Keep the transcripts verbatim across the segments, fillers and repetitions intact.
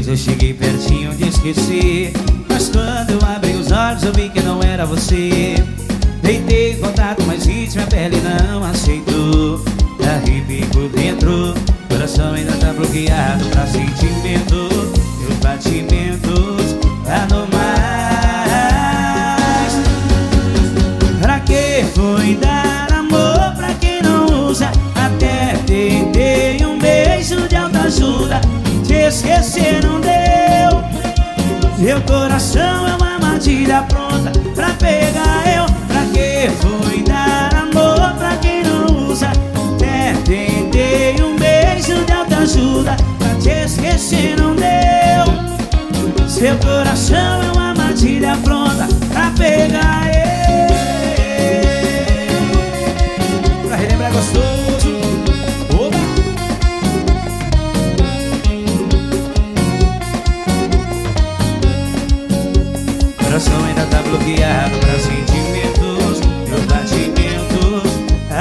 eu cheguei pertinho de esquecer, mas quando eu abri os olhos eu vi que não era você. Deitei contato, mas senti minha pele não aceitou. Arrepio por dentro, coração ainda tá bloqueado pra sentimento. Meus batimentos anormais. Pra que foi dar amor pra quem não usa? Até tentei um beijo de autoajuda, te esquecer não deu. Meu coração é uma armadilha pronta pra pegar eu. Pra que foi dar amor pra quem não usa? Até tentei um beijo de autoajuda, pra te esquecer não deu. Seu coração é uma armadilha pronta pra pegar eu. Pra relembrar gostoso. Oba! Coração ainda tá bloqueado pra sentimentos, meus batimentos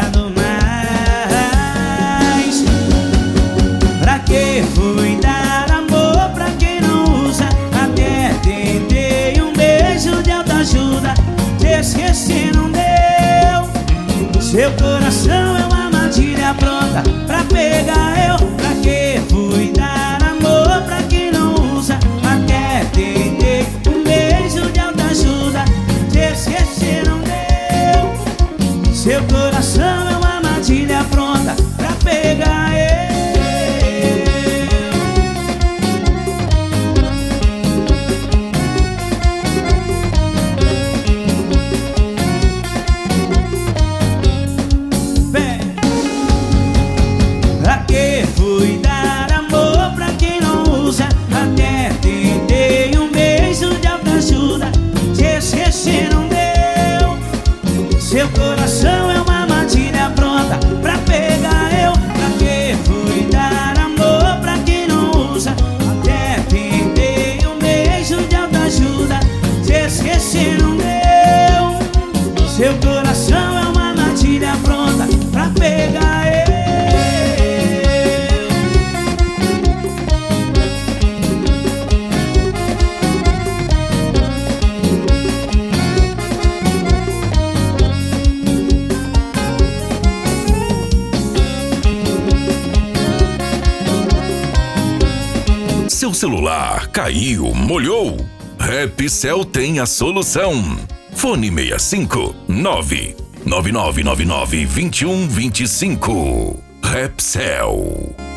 anormais. Pra que fui dar amor pra quem não usa? Até tentei um beijo de autoajuda, te esquecer não deu. Seu coração é uma armadilha pronta pra pegar eu. Pra que fui dar amor pra quem não usa? Até tentei um beijo de autoajuda, te esquecer não deu. Seu coração é uma armadilha pronta pra pegar eu. Vem. Pra que fui dar amor pra quem não usa? Até tentei um beijo de autoajuda, te esquecer não deu. Seu coração é uma armadilha pronta pra pegar eu. Pra que fui dar amor pra quem não usa? Até tentei um beijo de autoajuda, te esquecer não deu. Seu coração é uma armadilha pronta pra pegar eu. Seu celular caiu, molhou? Repcell tem a solução. Fone seis cinco nove nove nove nove nove dois um dois cinco. Repcell.